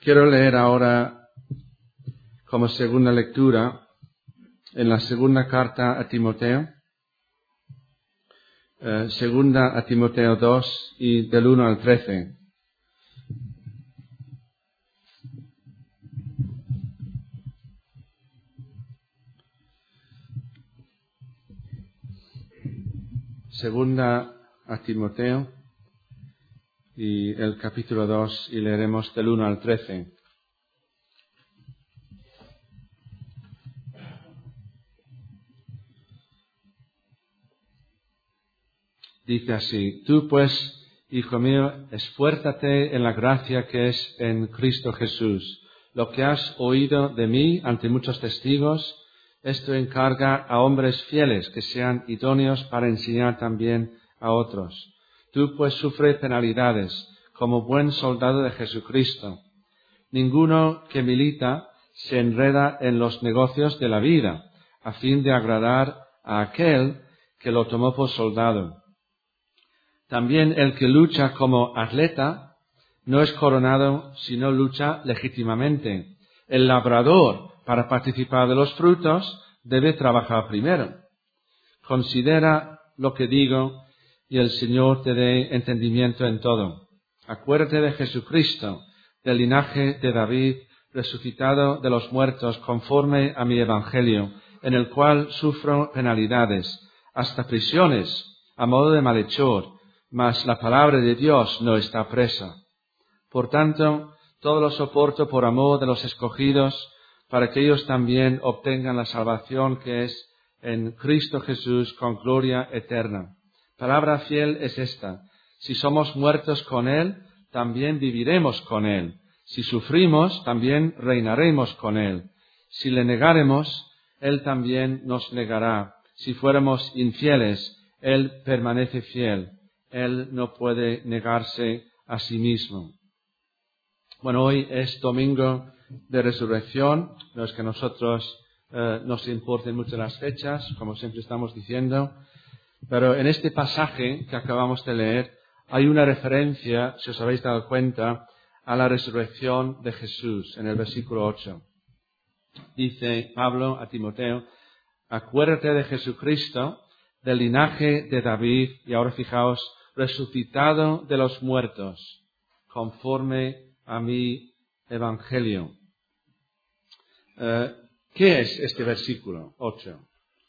Quiero leer ahora como segunda lectura en la segunda carta a Timoteo, segunda a Timoteo 2 y del 1 al 13. Segunda a Timoteo y el capítulo 2 y leeremos del 1 al 13. Dice así: Tú pues, hijo mío, esfuérzate en la gracia que es en Cristo Jesús. Lo que has oído de mí ante muchos testigos, esto encarga a hombres fieles que sean idóneos para enseñar también a otros. Tú pues sufre penalidades como buen soldado de Jesucristo. Ninguno que milita se enreda en los negocios de la vida, a fin de agradar a aquel que lo tomó por soldado. También el que lucha como atleta no es coronado si no lucha legítimamente. El labrador, para participar de los frutos, debe trabajar primero. Considera lo que digo y el Señor te dé entendimiento en todo. Acuérdate de Jesucristo, del linaje de David, resucitado de los muertos conforme a mi evangelio, en el cual sufro penalidades, hasta prisiones, a modo de malhechor, mas la palabra de Dios no está presa. Por tanto, todo lo soporto por amor de los escogidos, para que ellos también obtengan la salvación que es en Cristo Jesús con gloria eterna. Palabra fiel es esta: si somos muertos con Él, también viviremos con Él. Si sufrimos, también reinaremos con Él. Si le negaremos, Él también nos negará. Si fuéramos infieles, Él permanece fiel. Él no puede negarse a sí mismo. Bueno, hoy es domingo de resurrección. No es que nosotros nos importen mucho las fechas, como siempre estamos diciendo, pero en este pasaje que acabamos de leer hay una referencia, si os habéis dado cuenta, a la resurrección de Jesús en el versículo 8. Dice Pablo a Timoteo: acuérdate de Jesucristo, del linaje de David, y ahora fijaos, resucitado de los muertos, conforme a mi evangelio. ¿Qué es este versículo 8?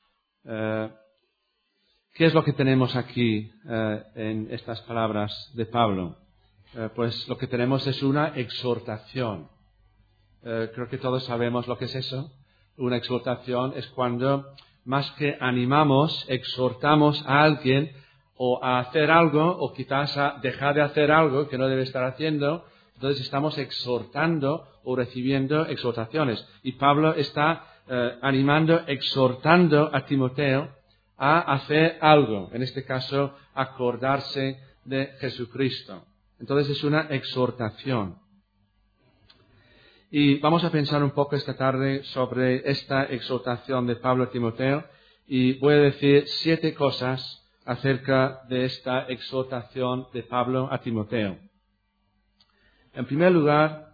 ¿Qué es lo que tenemos aquí en estas palabras de Pablo? Pues lo que tenemos es una exhortación. Creo que todos sabemos lo que es eso. Una exhortación es cuando, más que animamos, exhortamos a alguien o a hacer algo, o quizás a dejar de hacer algo que no debe estar haciendo. Entonces estamos exhortando o recibiendo exhortaciones. Y Pablo está animando, exhortando a Timoteo a hacer algo. En este caso, acordarse de Jesucristo. Entonces es una exhortación. Y vamos a pensar un poco esta tarde sobre esta exhortación de Pablo a Timoteo. Y voy a decir 7 cosas acerca de esta exhortación de Pablo a Timoteo. En primer lugar,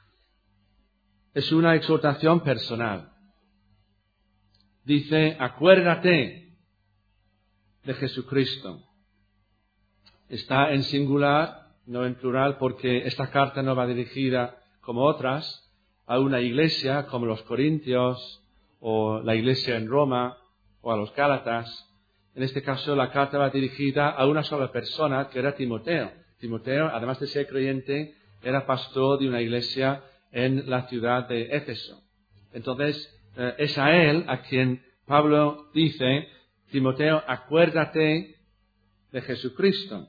es una exhortación personal. Dice: acuérdate de Jesucristo. Está en singular, no en plural, porque esta carta no va dirigida, como otras, a una iglesia como los Corintios o la iglesia en Roma o a los Gálatas. En este caso, la carta va dirigida a una sola persona, que era Timoteo. Timoteo, además de ser creyente, era pastor de una iglesia en la ciudad de Éfeso. Entonces, es a él a quien Pablo dice: Timoteo, acuérdate de Jesucristo.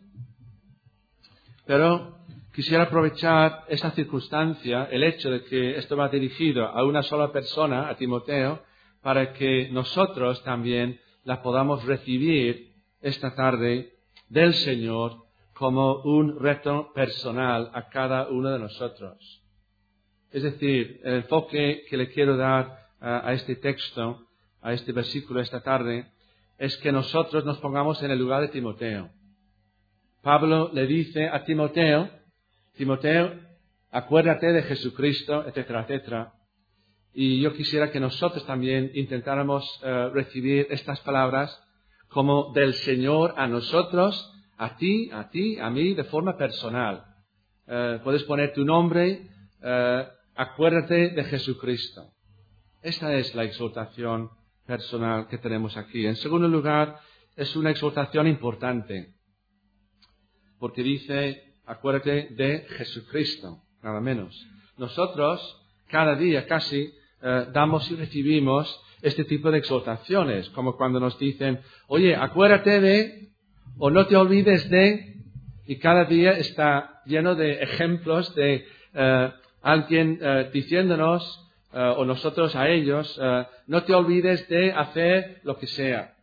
Pero quisiera aprovechar esta circunstancia, el hecho de que esto va dirigido a una sola persona, a Timoteo, para que nosotros también la podamos recibir esta tarde del Señor como un reto personal a cada uno de nosotros. Es decir, el enfoque que le quiero dar a este texto, a este versículo esta tarde, es que nosotros nos pongamos en el lugar de Timoteo. Pablo le dice a Timoteo: Timoteo, acuérdate de Jesucristo, etcétera, etcétera. Y yo quisiera que nosotros también intentáramos recibir estas palabras como del Señor a nosotros, a ti, a mí, de forma personal. Puedes poner tu nombre, acuérdate de Jesucristo. Esta es la exhortación personal que tenemos aquí. En segundo lugar, es una exhortación importante, porque dice, acuérdate de Jesucristo, nada menos. Nosotros, cada día casi, damos y recibimos este tipo de exhortaciones, como cuando nos dicen, oye, acuérdate de, o no te olvides de, y cada día está lleno de ejemplos de alguien diciéndonos, o nosotros a ellos, no te olvides de hacer lo que sea.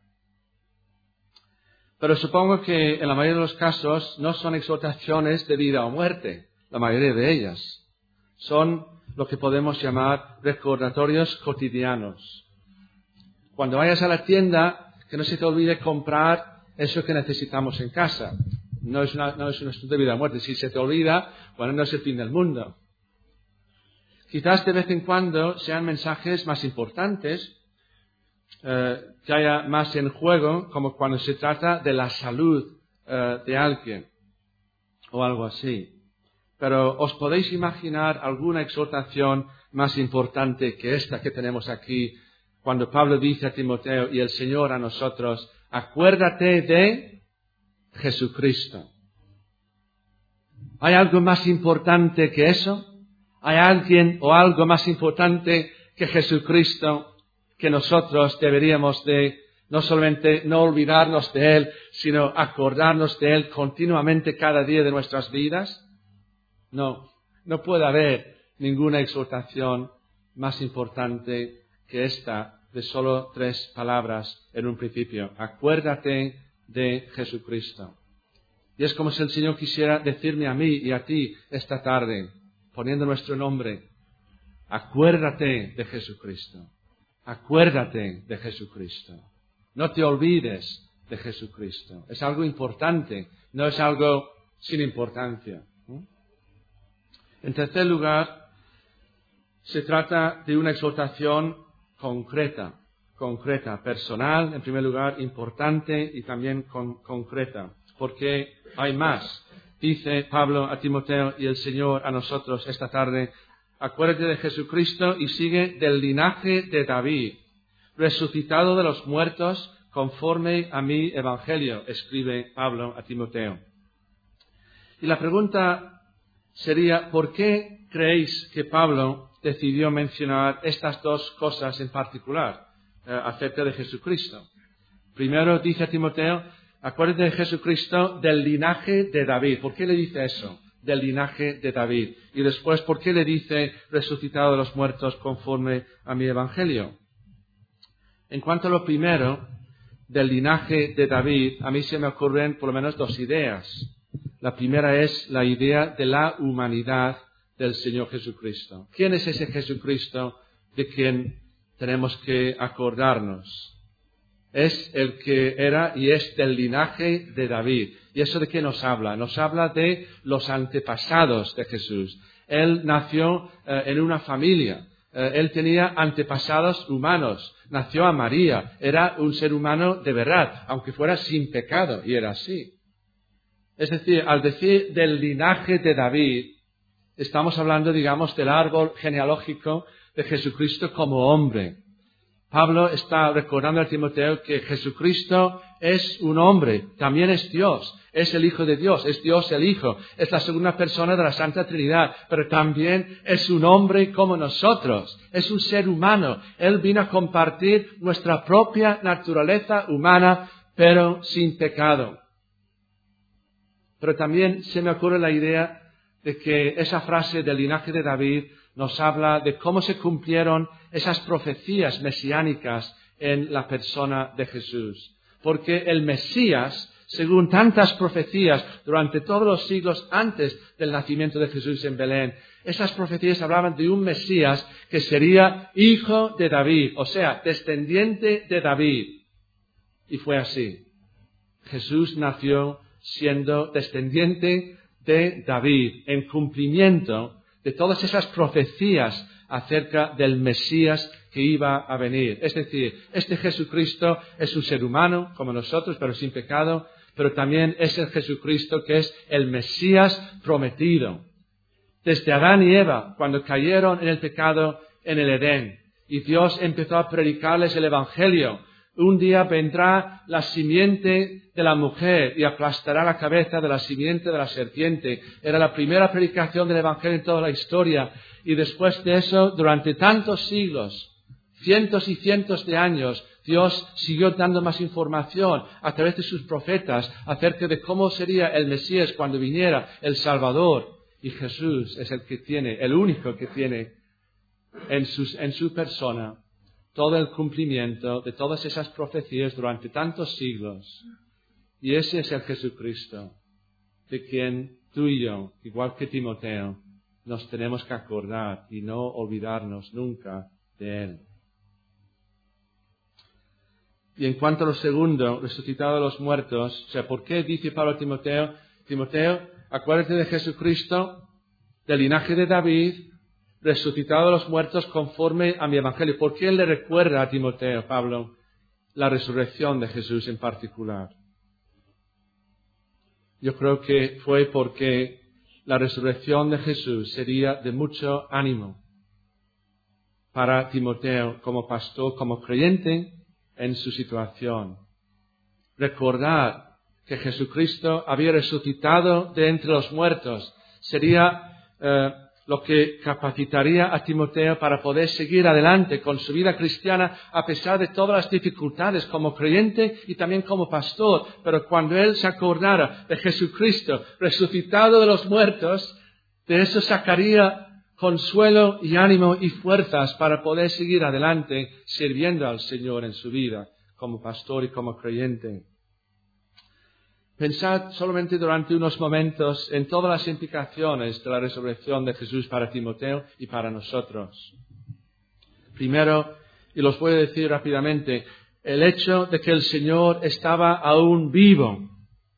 Pero supongo que en la mayoría de los casos no son exhortaciones de vida o muerte, la mayoría de ellas. Son lo que podemos llamar recordatorios cotidianos. Cuando vayas a la tienda, que no se te olvide comprar eso que necesitamos en casa. No es un asunto de vida o muerte. Si se te olvida, bueno, no es el fin del mundo. Quizás de vez en cuando sean mensajes más importantes, que haya más en juego, como cuando se trata de la salud de alguien o algo así. Pero ¿os podéis imaginar alguna exhortación más importante que esta que tenemos aquí, cuando Pablo dice a Timoteo y el Señor a nosotros, acuérdate de Jesucristo? ¿Hay algo más importante que eso? ¿Hay alguien o algo más importante que Jesucristo que nosotros deberíamos de no solamente no olvidarnos de Él, sino acordarnos de Él continuamente cada día de nuestras vidas? No puede haber ninguna exhortación más importante que esta de solo 3 palabras en un principio. Acuérdate de Jesucristo. Y es como si el Señor quisiera decirme a mí y a ti esta tarde, poniendo nuestro nombre, acuérdate de Jesucristo. Acuérdate de Jesucristo. No te olvides de Jesucristo. Es algo importante, no es algo sin importancia. En tercer lugar, se trata de una exhortación concreta, personal, en primer lugar, importante y también concreta, porque hay más. Dice Pablo a Timoteo y el Señor a nosotros esta tarde, acuérdate de Jesucristo y sigue del linaje de David, resucitado de los muertos conforme a mi evangelio, escribe Pablo a Timoteo. Y la pregunta sería, ¿por qué creéis que Pablo decidió mencionar estas 2 cosas en particular acerca de Jesucristo? Primero dice a Timoteo, acuérdate de Jesucristo del linaje de David. ¿Por qué le dice eso? Del linaje de David. Y después, ¿por qué le dice resucitado de los muertos conforme a mi evangelio? En cuanto a lo primero, del linaje de David, a mí se me ocurren por lo menos 2 ideas. La primera es la idea de la humanidad del Señor Jesucristo. ¿Quién es ese Jesucristo de quien tenemos que acordarnos? Es el que era y es del linaje de David. ¿Y eso de qué nos habla? Nos habla de los antepasados de Jesús. Él nació en una familia. Él tenía antepasados humanos. Nació a María. Era un ser humano de verdad, aunque fuera sin pecado, y era así. Es decir, al decir del linaje de David, estamos hablando, digamos, del árbol genealógico de Jesucristo como hombre. Pablo está recordando a Timoteo que Jesucristo es un hombre, también es Dios, es el Hijo de Dios, es Dios el Hijo, es la segunda persona de la Santa Trinidad, pero también es un hombre como nosotros, es un ser humano. Él vino a compartir nuestra propia naturaleza humana, pero sin pecado. Pero también se me ocurre la idea de que esa frase del linaje de David nos habla de cómo se cumplieron esas profecías mesiánicas en la persona de Jesús. Porque el Mesías, según tantas profecías durante todos los siglos antes del nacimiento de Jesús en Belén, esas profecías hablaban de un Mesías que sería hijo de David, o sea, descendiente de David. Y fue así. Jesús nació siendo descendiente de David, en cumplimiento de todas esas profecías acerca del Mesías que iba a venir. Es decir, este Jesucristo es un ser humano como nosotros, pero sin pecado, pero también es el Jesucristo que es el Mesías prometido. Desde Adán y Eva, cuando cayeron en el pecado en el Edén, y Dios empezó a predicarles el Evangelio, un día vendrá la simiente de la mujer y aplastará la cabeza de la simiente de la serpiente. Era la primera predicación del Evangelio en toda la historia. Y después de eso, durante tantos siglos, cientos y cientos de años, Dios siguió dando más información a través de sus profetas acerca de cómo sería el Mesías cuando viniera el Salvador. Y Jesús es el único que tiene en su persona todo el cumplimiento de todas esas profecías durante tantos siglos. Y ese es el Jesucristo, de quien tú y yo, igual que Timoteo, nos tenemos que acordar y no olvidarnos nunca de Él. Y en cuanto a lo segundo, resucitado de los muertos, o sea, ¿por qué dice Pablo a Timoteo? Timoteo, acuérdate de Jesucristo, del linaje de David, resucitado de los muertos conforme a mi evangelio. ¿Por qué él le recuerda a Timoteo, Pablo, la resurrección de Jesús en particular? Yo creo que fue porque la resurrección de Jesús sería de mucho ánimo para Timoteo como pastor, como creyente en su situación. Recordar que Jesucristo había resucitado de entre los muertos sería lo que capacitaría a Timoteo para poder seguir adelante con su vida cristiana a pesar de todas las dificultades como creyente y también como pastor. Pero cuando él se acordara de Jesucristo resucitado de los muertos, de eso sacaría consuelo y ánimo y fuerzas para poder seguir adelante sirviendo al Señor en su vida como pastor y como creyente. Pensad solamente durante unos momentos en todas las implicaciones de la resurrección de Jesús para Timoteo y para nosotros. Primero, y los voy a decir rápidamente, el hecho de que el Señor estaba aún vivo.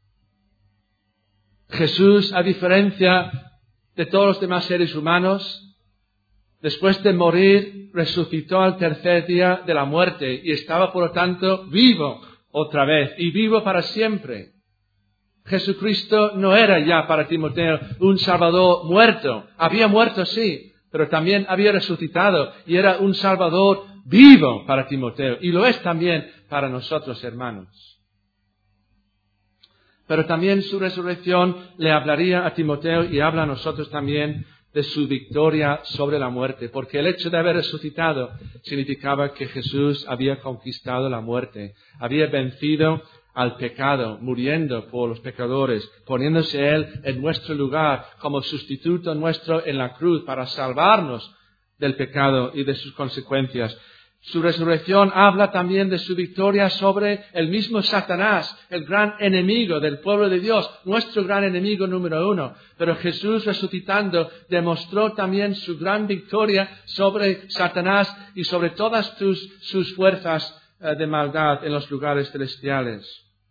Jesús, a diferencia de todos los demás seres humanos, después de morir, resucitó al tercer día de la muerte y estaba, por lo tanto, vivo otra vez y vivo para siempre. Jesucristo no era ya para Timoteo un Salvador muerto. Había muerto, sí, pero también había resucitado y era un Salvador vivo para Timoteo. Y lo es también para nosotros, hermanos. Pero también su resurrección le hablaría a Timoteo y habla a nosotros también de su victoria sobre la muerte. Porque el hecho de haber resucitado significaba que Jesús había conquistado la muerte. Había vencido al pecado, muriendo por los pecadores, poniéndose Él en nuestro lugar como sustituto nuestro en la cruz para salvarnos del pecado y de sus consecuencias. Su resurrección habla también de su victoria sobre el mismo Satanás, el gran enemigo del pueblo de Dios, nuestro gran enemigo número uno. Pero Jesús resucitando demostró también su gran victoria sobre Satanás y sobre todas sus fuerzas de maldad en los lugares celestiales.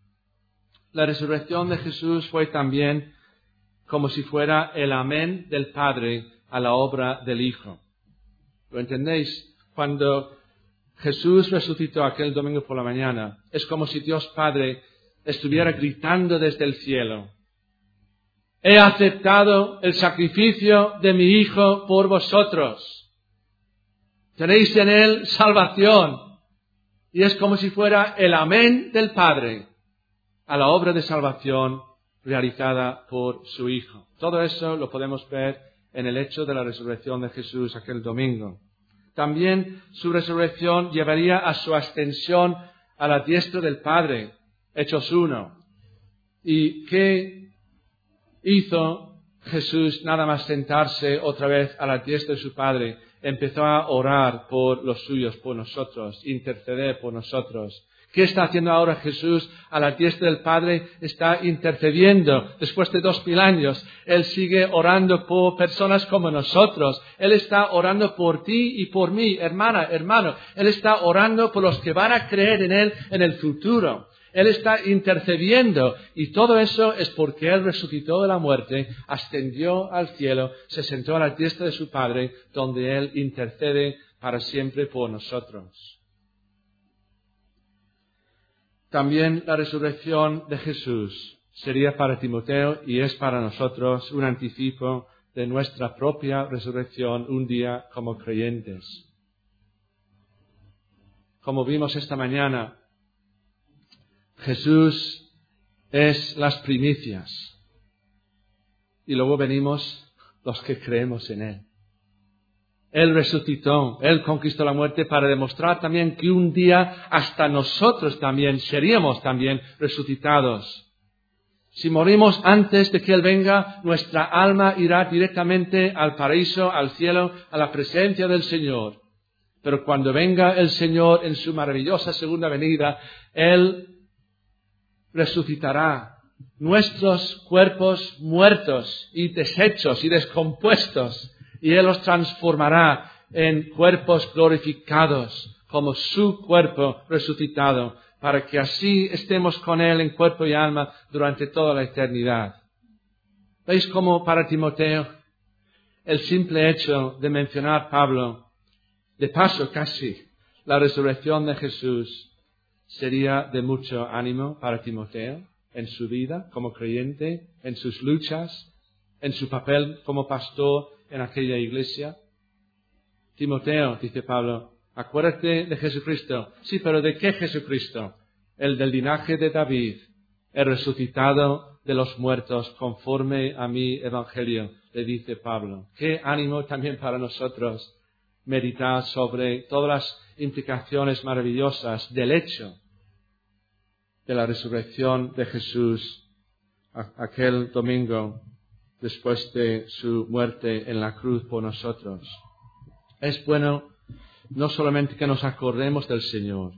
La resurrección de Jesús fue también como si fuera el amén del Padre a la obra del Hijo. ¿Lo entendéis? Cuando Jesús resucitó aquel domingo por la mañana, es como si Dios Padre estuviera gritando desde el cielo: he aceptado el sacrificio de mi Hijo por vosotros. Tenéis en Él salvación. Y es como si fuera el amén del Padre a la obra de salvación realizada por su Hijo. Todo eso lo podemos ver en el hecho de la resurrección de Jesús aquel domingo. También su resurrección llevaría a su ascensión a la diestra del Padre, Hechos 1. ¿Y qué hizo Jesús nada más sentarse otra vez a la diestra de su Padre? Empezó a orar por los suyos, por nosotros, interceder por nosotros. ¿Qué está haciendo ahora Jesús a la diestra del Padre? Está intercediendo. Después de 2000 años, Él sigue orando por personas como nosotros. Él está orando por ti y por mí, hermana, hermano. Él está orando por los que van a creer en Él en el futuro. Él está intercediendo y todo eso es porque Él resucitó de la muerte, ascendió al cielo, se sentó a la diestra de su Padre, donde Él intercede para siempre por nosotros. También la resurrección de Jesús sería para Timoteo y es para nosotros un anticipo de nuestra propia resurrección un día como creyentes. Como vimos esta mañana, Jesús es las primicias y luego venimos los que creemos en Él. Él resucitó, Él conquistó la muerte para demostrar también que un día hasta nosotros también seríamos también resucitados. Si morimos antes de que Él venga, nuestra alma irá directamente al paraíso, al cielo, a la presencia del Señor. Pero cuando venga el Señor en su maravillosa segunda venida, Él resucitará nuestros cuerpos muertos y deshechos y descompuestos, y Él los transformará en cuerpos glorificados como su cuerpo resucitado, para que así estemos con Él en cuerpo y alma durante toda la eternidad. ¿Veis cómo para Timoteo el simple hecho de mencionar Pablo, de paso casi, la resurrección de Jesús, sería de mucho ánimo para Timoteo en su vida como creyente, en sus luchas, en su papel como pastor en aquella iglesia? Timoteo, dice Pablo, acuérdate de Jesucristo. Sí, pero ¿de qué Jesucristo? El del linaje de David, el resucitado de los muertos conforme a mi evangelio, le dice Pablo. Qué ánimo también para nosotros meditar sobre todas las implicaciones maravillosas del hecho de la resurrección de Jesús aquel domingo después de su muerte en la cruz por nosotros. Es bueno no solamente que nos acordemos del Señor,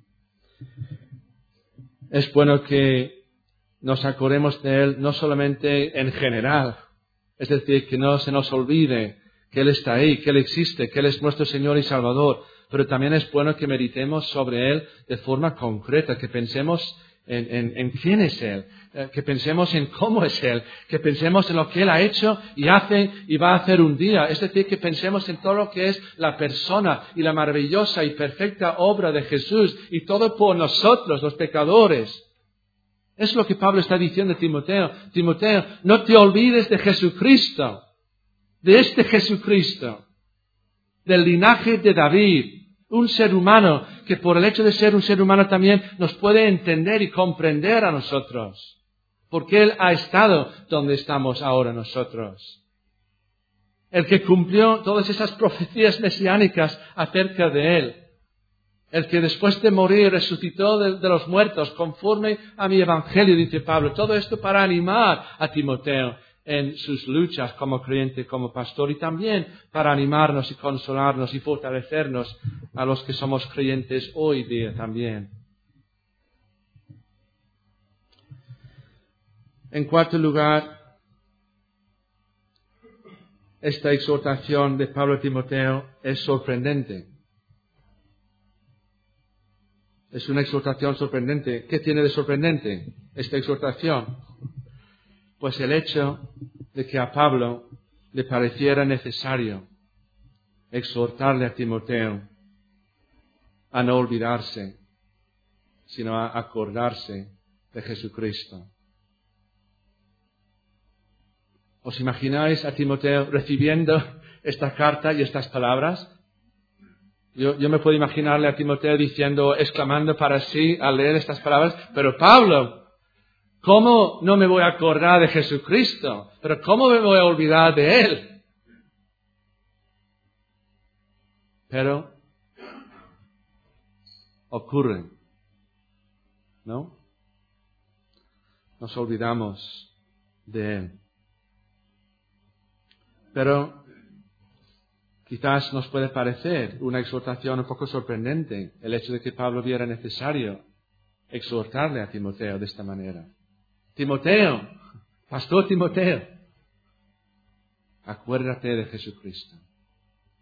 es bueno que nos acordemos de Él no solamente en general, es decir, que no se nos olvide que Él está ahí, que Él existe, que Él es nuestro Señor y Salvador, pero también es bueno que meditemos sobre Él de forma concreta, que pensemos en quién es Él, que pensemos en cómo es Él, que pensemos en lo que Él ha hecho y hace y va a hacer un día. Es decir, que pensemos en todo lo que es la persona y la maravillosa y perfecta obra de Jesús y todo por nosotros, los pecadores. Es lo que Pablo está diciendo a Timoteo. Timoteo, no te olvides de Jesucristo, de este Jesucristo, del linaje de David. Un ser humano que por el hecho de ser un ser humano también nos puede entender y comprender a nosotros. Porque Él ha estado donde estamos ahora nosotros. El que cumplió todas esas profecías mesiánicas acerca de Él. El que después de morir resucitó de los muertos conforme a mi evangelio, dice Pablo. Todo esto para animar a Timoteo en sus luchas como creyente, como pastor, y también para animarnos y consolarnos y fortalecernos a los que somos creyentes hoy día también. En cuarto lugar, esta exhortación de Pablo a Timoteo es sorprendente. Es una exhortación sorprendente. ¿Qué tiene de sorprendente esta exhortación? Pues el hecho de que a Pablo le pareciera necesario exhortarle a Timoteo a no olvidarse, sino a acordarse de Jesucristo. ¿Os imagináis a Timoteo recibiendo esta carta y estas palabras? Yo me puedo imaginarle a Timoteo diciendo, exclamando para sí al leer estas palabras, pero Pablo, ¿cómo no me voy a acordar de Jesucristo? ¿Pero cómo me voy a olvidar de Él? Pero ocurre, ¿no? Nos olvidamos de Él. Pero quizás nos puede parecer una exhortación un poco sorprendente el hecho de que Pablo viera necesario exhortarle a Timoteo de esta manera. Timoteo, pastor Timoteo, acuérdate de Jesucristo,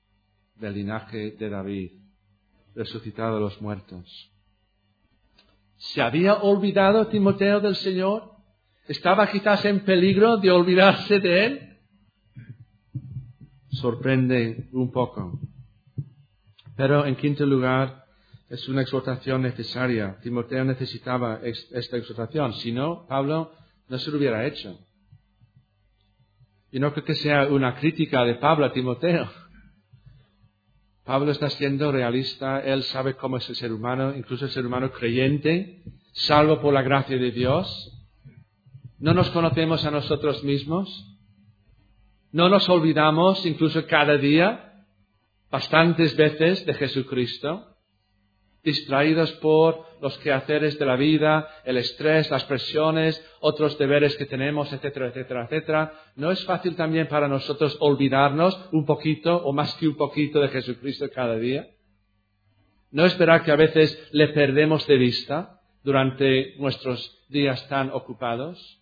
del linaje de David, resucitado de los muertos. ¿Se había olvidado Timoteo del Señor? ¿Estaba quizás en peligro de olvidarse de Él? Sorprende un poco. Pero en quinto lugar, es una exhortación necesaria. Timoteo necesitaba esta exhortación. Si no, Pablo no se lo hubiera hecho. Y no creo que sea una crítica de Pablo a Timoteo. Pablo está siendo realista. Él sabe cómo es el ser humano, incluso el ser humano creyente, salvo por la gracia de Dios. No nos conocemos a nosotros mismos. No nos olvidamos, incluso cada día, bastantes veces de Jesucristo, distraídos por los quehaceres de la vida, el estrés, las presiones, otros deberes que tenemos, etcétera, etcétera, etcétera. ¿No es fácil también para nosotros olvidarnos un poquito o más que un poquito de Jesucristo cada día? ¿No es verdad que a veces le perdemos de vista durante nuestros días tan ocupados?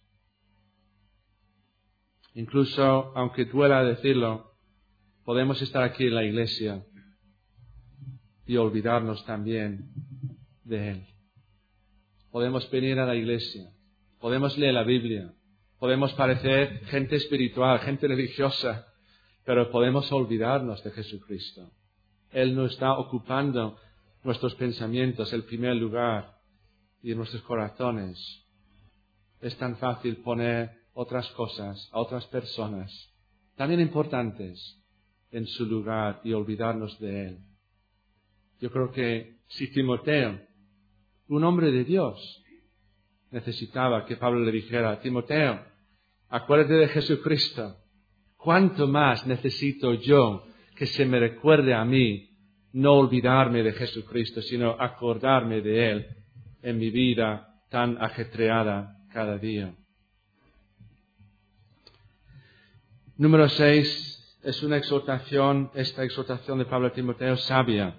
Incluso, aunque duela decirlo, podemos estar aquí en la iglesia y olvidarnos también de Él. Podemos venir a la iglesia, podemos leer la Biblia, podemos parecer gente espiritual, gente religiosa, pero podemos olvidarnos de Jesucristo. Él no está ocupando nuestros pensamientos el primer lugar y en nuestros corazones. Es tan fácil poner otras cosas, a otras personas, también importantes, en su lugar y olvidarnos de Él. Yo creo que si Timoteo, un hombre de Dios, necesitaba que Pablo le dijera: Timoteo, acuérdate de Jesucristo. ¿Cuánto más necesito yo que se me recuerde a mí no olvidarme de Jesucristo, sino acordarme de Él en mi vida tan ajetreada cada día? Número 6, es una exhortación, esta exhortación de Pablo a Timoteo, sabia.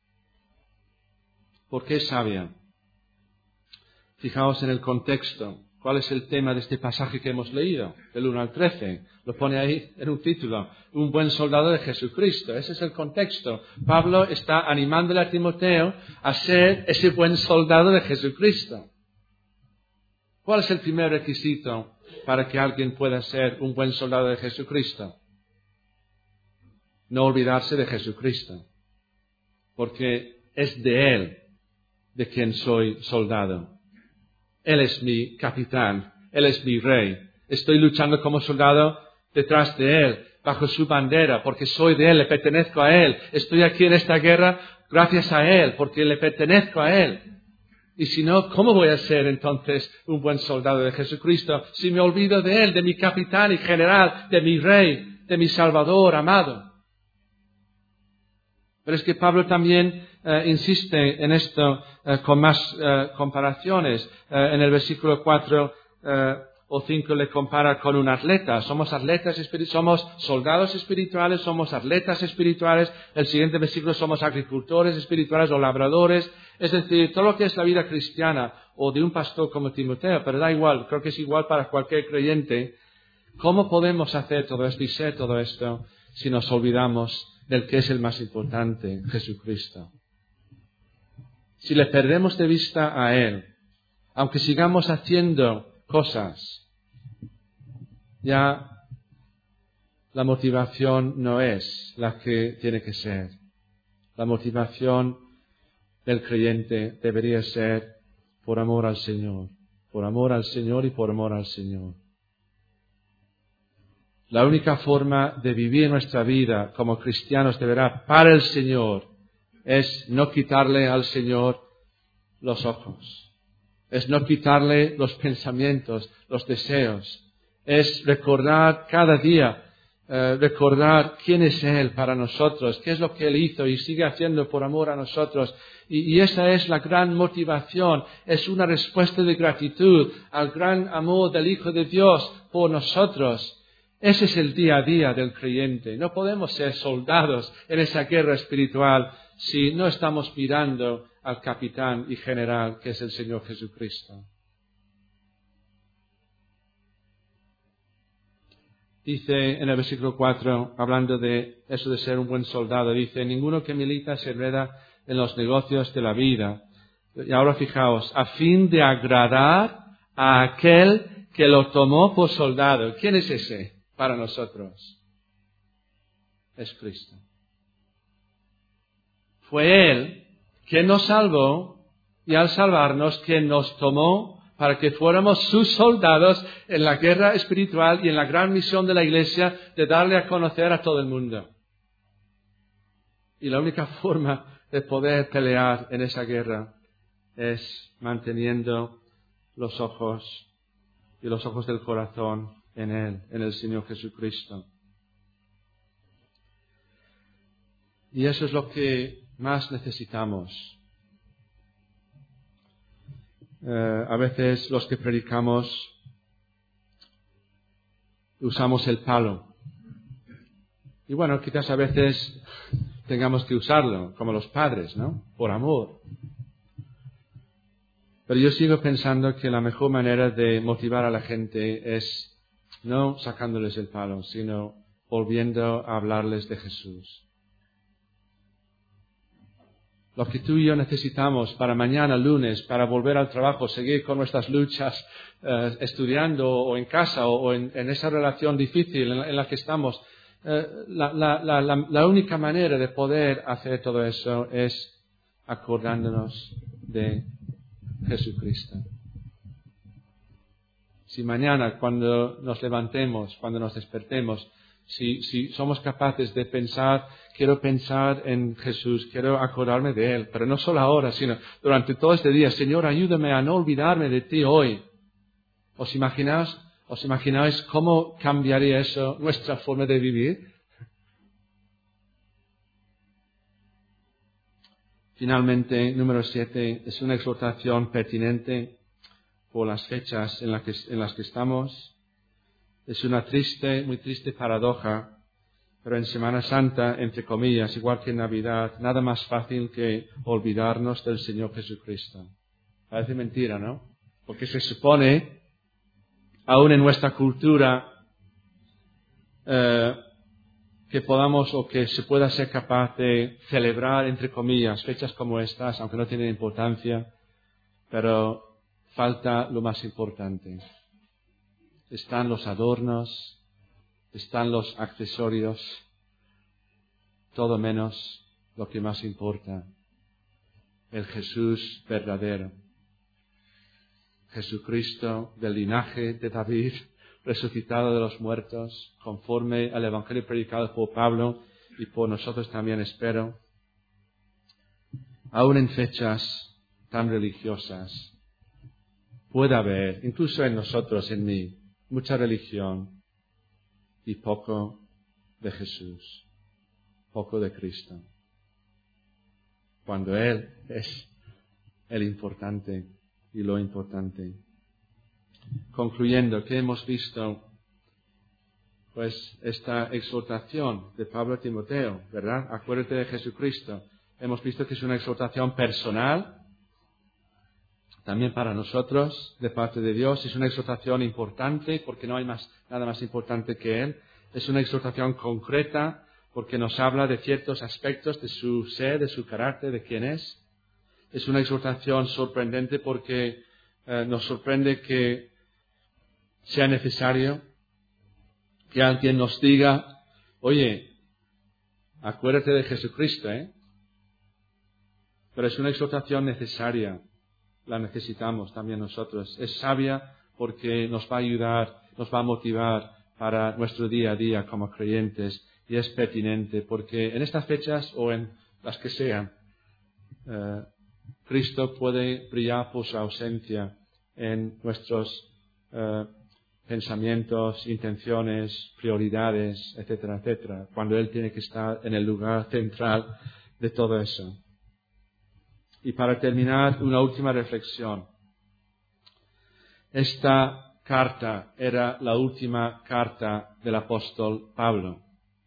¿Por qué sabia? Fijaos en el contexto. ¿Cuál es el tema de este pasaje que hemos leído? Del 1 al 13. Lo pone ahí en un título. Un buen soldado de Jesucristo. Ese es el contexto. Pablo está animándole a Timoteo a ser ese buen soldado de Jesucristo. ¿Cuál es el primer requisito para que alguien pueda ser un buen soldado de Jesucristo? No olvidarse de Jesucristo. Porque es de Él de quien soy soldado. Él es mi capitán, Él es mi rey. Estoy luchando como soldado detrás de Él, bajo su bandera, porque soy de Él, le pertenezco a Él. Estoy aquí en esta guerra gracias a Él, porque le pertenezco a Él. Y si no, ¿cómo voy a ser entonces un buen soldado de Jesucristo si me olvido de Él, de mi capitán y general, de mi rey, de mi Salvador amado? Pero es que Pablo también insiste en esto con más comparaciones. En el versículo 4 o 5 le compara con un atleta. Somos atletas espirituales, somos soldados espirituales, somos atletas espirituales. El siguiente versículo: somos agricultores espirituales o labradores. Es decir, todo lo que es la vida cristiana o de un pastor como Timoteo, pero da igual, creo que es igual para cualquier creyente. ¿Cómo podemos hacer todo esto y ser todo esto si nos olvidamos del que es el más importante, Jesucristo? Si le perdemos de vista a Él, aunque sigamos haciendo cosas, ya la motivación no es la que tiene que ser. La motivación del creyente debería ser por amor al Señor y por amor al Señor. La única forma de vivir nuestra vida como cristianos de verdad para el Señor es no quitarle al Señor los ojos, es no quitarle los pensamientos, los deseos, es recordar cada día, recordar quién es Él para nosotros, qué es lo que Él hizo y sigue haciendo por amor a nosotros. Y esa es la gran motivación, es una respuesta de gratitud al gran amor del Hijo de Dios por nosotros. Ese es el día a día del creyente. No podemos ser soldados en esa guerra espiritual si no estamos mirando al capitán y general que es el Señor Jesucristo. Dice en el versículo 4, hablando de eso de ser un buen soldado, dice: ninguno que milita se enreda en los negocios de la vida, Y ahora fijaos, a fin de agradar a aquel que lo tomó por soldado. ¿Quién es ese para nosotros? Es Cristo. Fue Él quien nos salvó y al salvarnos quien nos tomó para que fuéramos sus soldados en la guerra espiritual y en la gran misión de la Iglesia de darle a conocer a todo el mundo. Y la única forma de poder pelear en esa guerra es manteniendo los ojos y los ojos del corazón en Él, en el Señor Jesucristo. Y eso es lo que más necesitamos. A veces los que predicamos usamos el palo. Y bueno, quizás a veces tengamos que usarlo, como los padres, ¿no? Por amor. Pero yo sigo pensando que la mejor manera de motivar a la gente es no sacándoles el palo, sino volviendo a hablarles de Jesús. Lo que tú y yo necesitamos para mañana, lunes, para volver al trabajo, seguir con nuestras luchas, estudiando o en casa o en esa relación difícil en la que estamos, la única manera de poder hacer todo eso es acordándonos de Jesucristo. Si mañana, cuando nos levantemos, cuando nos despertemos, si somos capaces de pensar, quiero pensar en Jesús, quiero acordarme de Él, pero no solo ahora, sino durante todo este día. Señor, ayúdame a no olvidarme de Ti hoy. ¿Os imagináis cómo cambiaría eso nuestra forma de vivir? Finalmente, número 7, es una exhortación pertinente por las fechas en las que estamos. Es una muy triste paradoja, pero en Semana Santa, entre comillas, igual que en Navidad, nada más fácil que olvidarnos del Señor Jesucristo. Parece mentira, ¿no? Porque se supone, aún en nuestra cultura, que podamos o que se pueda ser capaz de celebrar, entre comillas, fechas como estas, aunque no tienen importancia, pero falta lo más importante. Están los adornos, están los accesorios, todo menos lo que más importa, el Jesús verdadero. Jesucristo del linaje de David, resucitado de los muertos, conforme al Evangelio predicado por Pablo y por nosotros también, espero. Aún en fechas tan religiosas, puede haber, incluso en nosotros, en mí, mucha religión y poco de Jesús, poco de Cristo. Cuando Él es el importante y lo importante. Concluyendo, ¿qué hemos visto? Pues esta exhortación de Pablo a Timoteo, ¿verdad? Acuérdate de Jesucristo. Hemos visto que es una exhortación personal, también para nosotros, de parte de Dios. Es una exhortación importante, porque no hay nada más importante que Él. Es una exhortación concreta, porque nos habla de ciertos aspectos de su ser, de su carácter, de quién es. Es una exhortación sorprendente porque nos sorprende que sea necesario que alguien nos diga, oye, acuérdate de Jesucristo, ¿eh? Pero es una exhortación necesaria. La necesitamos también nosotros. Es sabia porque nos va a ayudar, nos va a motivar para nuestro día a día como creyentes. Y es pertinente porque en estas fechas o en las que sean, Cristo puede brillar por su ausencia en nuestros pensamientos, intenciones, prioridades, etcétera, etcétera, cuando Él tiene que estar en el lugar central de todo eso. Y para terminar, una última reflexión. Esta carta era la última carta del apóstol Pablo.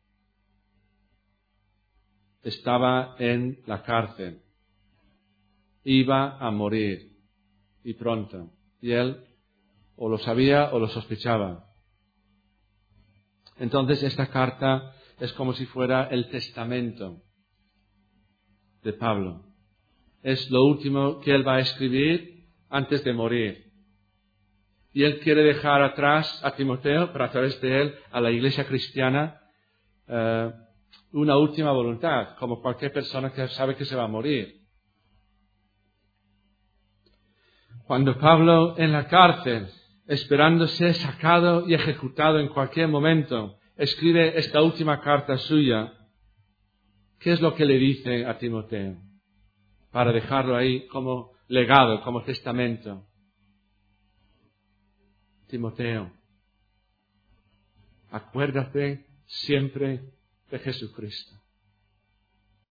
Estaba en la cárcel. Iba a morir. Y pronto. Y él o lo sabía o lo sospechaba. Entonces esta carta es como si fuera el testamento de Pablo. es lo último que él va a escribir antes de morir. Y él quiere dejar atrás a Timoteo, pero a través de él, a la iglesia cristiana, una última voluntad, como cualquier persona que sabe que se va a morir. Cuando Pablo en la cárcel, esperando ser sacado y ejecutado en cualquier momento, escribe esta última carta suya, ¿qué es lo que le dice a Timoteo? Para dejarlo ahí como legado, como testamento. Timoteo, acuérdate siempre de Jesucristo.